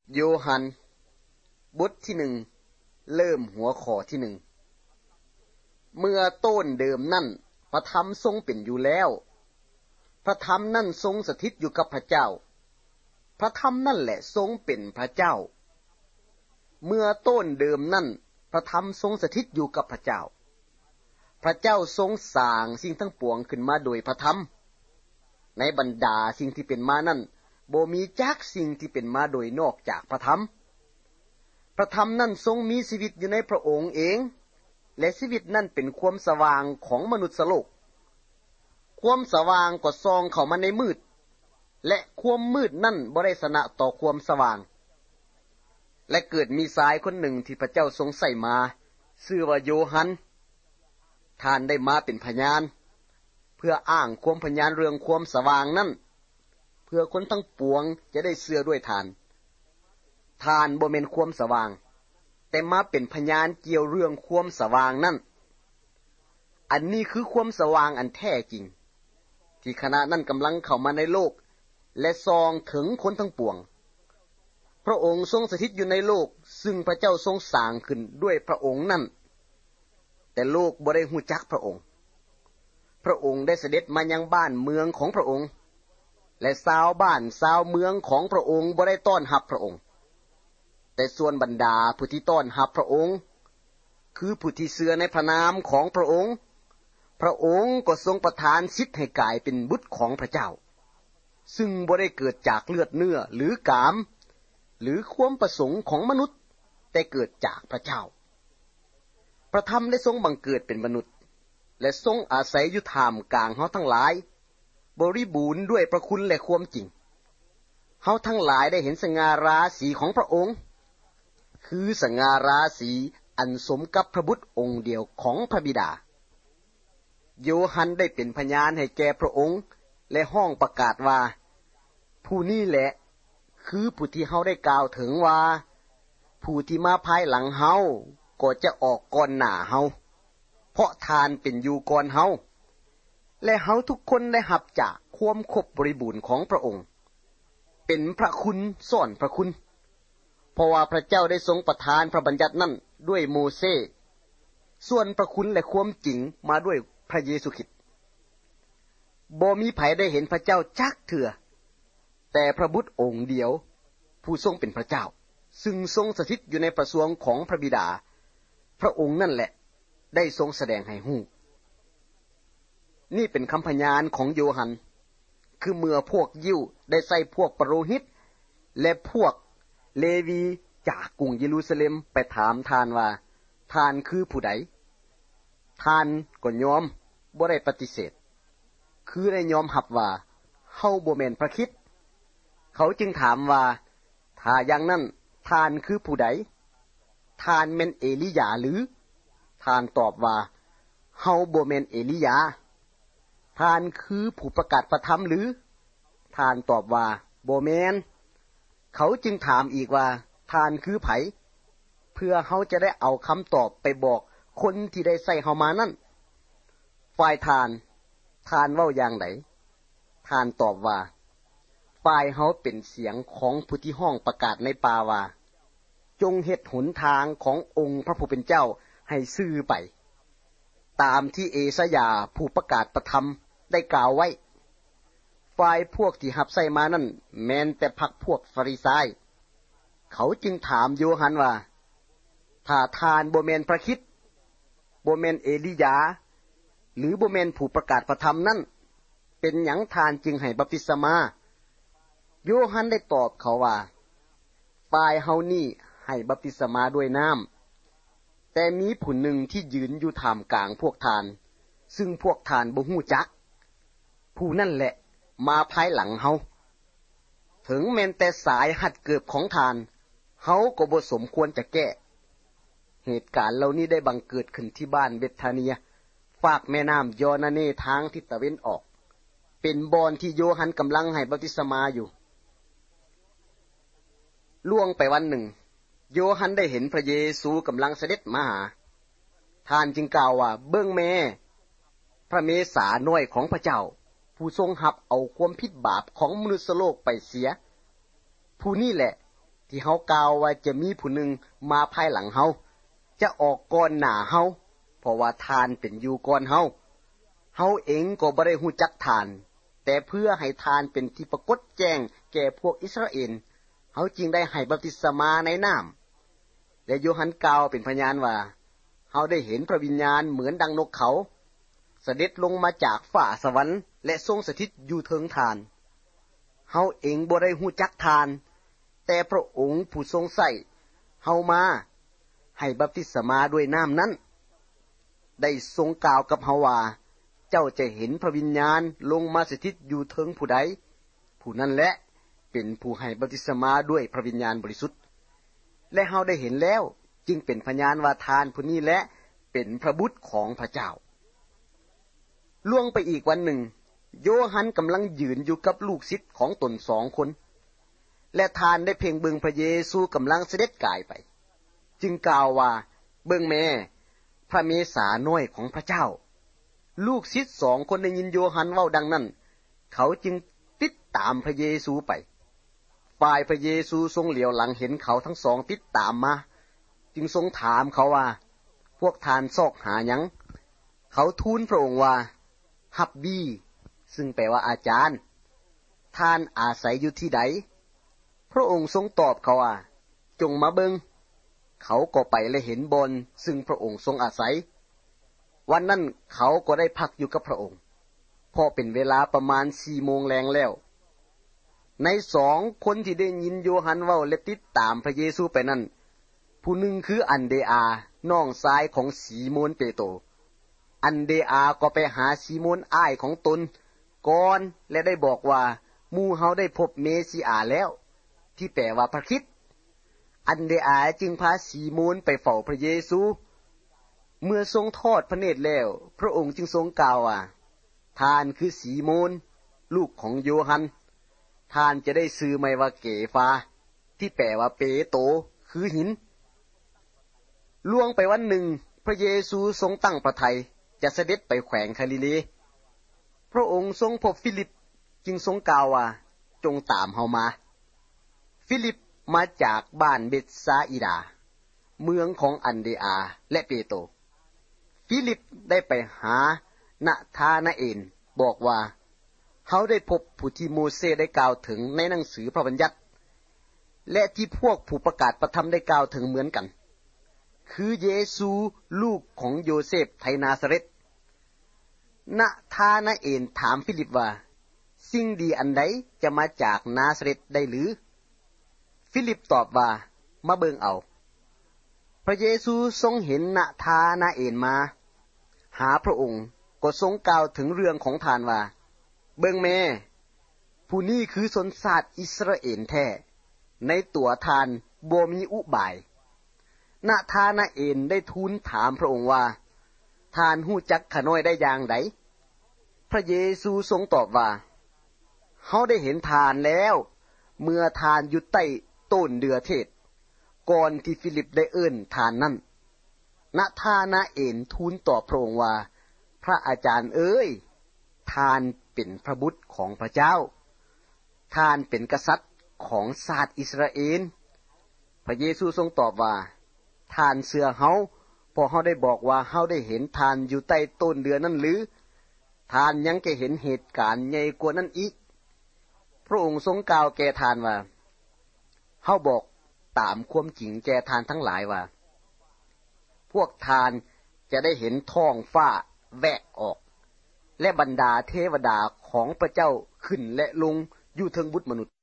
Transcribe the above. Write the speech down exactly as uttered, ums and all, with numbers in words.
โยฮันบทที่หนึ่งเริ่มหัวข้อที่หนึ่งเมื่อต้นเดิมนั่นพระธรรมทรงเป็นอยู่แล้วพระธรรมนั่นทรงสถิตอยู่กับพระเจ้าพระธรรมนั่นแหละทรงเป็นพระเจ้าเมื่อต้นเดิมนั่นพระธรรมทรงสถิตอยู่กับพระเจ้าพระเจ้าทรงสร้างสิ่งทั้งปวงขึ้นมาโดยพระธรรมในบรรดาสิ่งที่เป็นมานั้นบ่มีจักสิ่งที่เป็นมาโดยนอกจากพระธรรมพระธรรมนั้นทรงมีชีวิตอยู่ในพระองค์เองและชีวิตนั้นเป็นความสว่างของมนุษย์โลกความสว่างก็ส่องเข้ามาในมืดและความมืดนั่นบ่ได้ชนะต่อความสว่างและเกิดมีชายคนหนึ่งที่พระเจ้าทรงใส่มาชื่อว่าโยฮันท่านได้มาเป็นพยานเพื่ออ้างความพยานเรื่องความสว่างนั้นเพื่อคนทั้งปวงจะได้เชื่อด้วยท่านท่านบ่แม่นความสว่างแต่มาเป็นพยานเกี่ยวเรื่องความสว่างนั้นอันนี้คือความสว่างอันแท้จริงที่ขณะนั้นกำลังเข้ามาในโลกและส่องถึงคนทั้งปวงพระองค์ทรงสถิตอยู่ในโลกซึ่งพระเจ้าทรงสร้างขึ้นด้วยพระองค์นั้นแต่โลกบ่ได้รู้จักพระองค์พระองค์ได้เสด็จมายังบ้านเมืองของพระองค์และชาวบ้านชาวเมืองของพระองค์บ่ได้ต้อนรับพระองค์แต่ส่วนบรรดาผู้ที่ต้อนรับพระองค์คือผู้ที่เชื่อในพระนามของพระองค์พระองค์ก็ทรงประทานสิทธิ์ให้กลายเป็นบุตรของพระเจ้าซึ่งบ่ได้เกิดจากเลือดเนื้อหรือกามหรือความประสงค์ของมนุษย์แต่เกิดจากพระเจ้าพระธรรมได้ทรงบังเกิดเป็นมนุษย์และทรงอาศัยอยู่ท่ามกลางเฮาทั้งหลายบริบูรณ์ด้วยพระคุณและความจริงเฮาทั้งหลายได้เห็นสง่าราศีของพระองค์คือสง่าราศีอันสมกับพระบุตรองค์เดียวของพระบิดาโยฮันได้เป็นพยานให้แก่พระองค์และห้องประกาศว่าผู้นี้แหละคือผู้ที่เฮาได้กล่าวถึงว่าผู้ที่มาภายหลังเฮาก็จะออกก่อนหน้าเฮาเพราะทานเป็นอยู่ก่อนเฮาและเฮาทุกคนได้รับจากความครบบริบูรณ์ของพระองค์เป็นพระคุณซ่อนพระคุณเพราะว่าพระเจ้าได้ทรงประทานพระบัญญัตินั้นด้วยโมเสสส่วนพระคุณและความจริงมาด้วยพระเยซูคริสต์บ่มีไผได้เห็นพระเจ้าจักเทื่อแต่พระบุตรองค์เดียวผู้ทรงเป็นพระเจ้าซึ่งทรงสถิตอยู่ในประสูงของพระบิดาพระองค์นั่นแหละได้ทรงแสดงให้ฮู้นี่เป็นคำพยานของโยฮันคือเมื่อพวกยิวได้ใส่พวกปโรหิตและพวกเลวีจากกรุงเยรูซาเล็มไปถามทานว่าทานคือผู้ใดทานก็ยอมบ่ได้ปฏิเสธคือได้ยอมรับว่าเฮาบ่แม่นพระคริสต์เขาจึงถามว่าถ้าอย่างนั้นทานคือผู้ใดทานแม่นเอลียาหรือทานตอบว่าเฮาบ่แม่นเอลียาทานคือผู้ประกาศพระธรรมหรือทานตอบว่าบ่แม่นเขาจึงถามอีกว่าทานคือไผเพื่อเฮาจะได้เอาคำตอบไปบอกคนที่ได้ใส่เฮามานั่นฝ่ายทานทานเว้าอย่างไดทานตอบว่าฝ่ายเฮาเป็นเสียงของผู้ที่ห้องประกาศในป่าว่าจงเฮ็ดหนทางขององค์พระผู้เป็นเจ้าให้ซื่อไปตามที่เอสยาผู้ประกาศพระธรรมได้กล่าวไว้ฝ่ายพวกที่รับใส่มานั่นแม้นแต่พรรคพวกฟาริสัยเขาจึงถามโยฮันว่าถ้าทานบ่แม่นพระคริสต์บ่แม่นเอลียาหรือบ่แม่นผู้ประกาศพระธรรมนั้นเป็นหยังทานจึงให้บัพติศมาโยฮันได้ตอบเขาว่าฝ่ายเฮานี่ให้บัพติศมาด้วยน้ำแต่มีผู้หนึ่งที่ยืนอยู่ท่ามกลางพวกทานซึ่งพวกทานบ่ฮู้จักผู้นั่นแหละมาภายหลังเฮาถึงแม้นแต่สายหัดเกิบของทานเฮาก็บ่สมควรจะแก้เหตุการณ์เหล่านี้ได้บังเกิดขึ้นที่บ้านเบธาเนียฝากแม่น้ำยอร์ดาเนทางทิศตะวันออกเป็นบ่อนที่โยฮันกำลังให้บัพติศมาอยู่ล่วงไปวันหนึ่งโยฮันได้เห็นพระเยซูกำลังเสด็จมาหาท่านจึงกล่าวว่าเบิ่งแม่พระเมสสาน้อยของพระเจ้าผู้ทรงรับเอาความผิดบาปของมนุษย์โลกไปเสียผู้นี้แหละที่เฮากล่าวว่าจะมีผู้หนึ่งมาภายหลังเฮาจะออกก่อนหน้าเฮาเพราะว่าทานเป็นอยู่ก่อนเฮาเฮาเองก็บ่ได้ฮู้จักทานแต่เพื่อให้ทานเป็นที่ปรากฏแจ้งแก่พวกอิสราเอลเฮาจึงได้ให้บัพติศมาในน้ำและโยฮันกล่าวเป็นพยานว่าเฮาได้เห็นพระวิญญาณเหมือนดังนกเขาเสด็จลงมาจากฟ้าสวรรค์และทรงสถิตอยู่เทิงทานเฮาเองบ่ได้ฮู้จักทานแต่พระองค์ผู้ทรงใส่เฮามาให้บัพติศมาด้วยน้ำนั้นได้ทรงกล่าวกับเฮาว่าเจ้าจะเห็นพระวิญญาณลงมาสถิตอยู่เทิงผู้ใดผู้นั้นแหละเป็นผู้ให้บัพติศมาด้วยพระวิญญาณบริสุทธิ์และเฮาได้เห็นแล้วจึงเป็นพยานว่าทานผู้นี้แหละเป็นพระบุตรของพระเจ้าล่วงไปอีกวันหนึ่งโยฮันกำลังยืนอยู่กับลูกศิษย์ของตนสองคนและทานได้เพ่งเบิ่งพระเยซูกำลังเสด็จกายไปจึงกล่าวว่าเบิ่งแม่พระเมสาน้อยของพระเจ้าลูกศิษย์สองคนได้ยินโยฮันเว้าดังนั้นเขาจึงติดตามพระเยซูไปฝ่ายพระเยซูทรงเหลียวหลังเห็นเขาทั้งสองติดตามมาจึงทรงถามเขาว่าพวกทานซอกหาหยังเขาทูลพระองค์ว่าฮับบีซึ่งแปลว่าอาจารย์ท่านอาศัยอยู่ที่ใดพระองค์ทรงตอบเขาว่าจงมาเบิงเขาก็ไปและเห็นบอนซึ่งพระองค์ทรงอาศัยวันนั้นเขาก็ได้พักอยู่กับพระองค์พอเป็นเวลาประมาณสี่โมงแลงแล้วในสองคนที่ได้ยินโยฮันเว้าและติดตามพระเยซูไปนั้นผู้หนึ่งคืออันเดอาน้องชายของสีโมนเปโตรอันเดอาก็ไปหาสีโมนอ้ายของตนก่อนและได้บอกว่าหมู่เฮาได้พบเมสิอาแล้วที่แปลว่าพระคริสต์อันเดอาจึงพาสีโมนไปเฝ้าพระเยซูเมื่อทรงทอดพระเนตรแล้วพระองค์จึงทรงกล่าวว่าท่านคือสีโมนลูกของโยฮันท่านจะได้ชื่อใหม่ว่าเกฟาที่แปลว่าเปโตรคือหินล่วงไปวันหนึ่งพระเยซูทรงตั้งพระทัยจะเสด็จไปแขวงกาลิลีพระองค์ทรงพบฟิลิปจึงทรงกล่าวว่าจงตามเฮามาฟิลิปมาจากบ้านเบธซาอิดาเมืองของอันเดอาและเปโตรฟิลิปได้ไปหานาธานาเอลบอกว่าเขาได้พบผู้ที่โมเสสได้กล่าวถึงในหนังสือพระบัญญัติและที่พวกผู้ประกาศประธรรมได้กล่าวถึงเหมือนกันคือเยซูลูกของโยเซฟไทนาซาเรตนาธานาเอลถามฟิลิปว่าสิ่งดีอันใดจะมาจากนาซาเรตได้หรือฟิลิปตอบว่ามาเบิ่งเอาพระเยซูทรงเห็นนาธานาเอลมาหาพระองค์ก็ทรงกล่าวถึงเรื่องของทานว่าเบิ่งแม่ผู้นี้คือชนชาติอิสราเอลแท้ในตัวทานบ่มีอุบายนาธานาเอลได้ทูลถามพระองค์ว่าทานฮู้จักข้าน้อยได้อย่างไดพระเยซูทรงตอบว่าเฮาได้เห็นทานแล้วเมื่อทานอยู่ใต้ต้นเดือเทศก่อนที่ฟิลิปได้เอิ้นทานนั้นนาธานาเอลทูลตอบพระองค์ว่าพระอาจารย์เอ้ยทานเป็นพระบุตรของพระเจ้าทานเป็นกษัตริย์ของชาติอิสราเอลพระเยซูทรงตอบว่าทานเชื่อเฮาเพราะเฮาได้บอกว่าเฮาได้เห็นทานอยู่ใต้ต้นเดือนั้นหรือทานยังจะเห็นเหตุการณ์ใหญ่กว่านั้นอีกพระองค์ทรงกล่าวแก่ทานว่าเฮาบอกตามความจริงแก่ทานทั้งหลายว่าพวกทานจะได้เห็นท้องฟ้าแวกออกและบรรดาเทวดาของพระเจ้าขึ้นและลงอยู่เทิงบุตรมนุษย์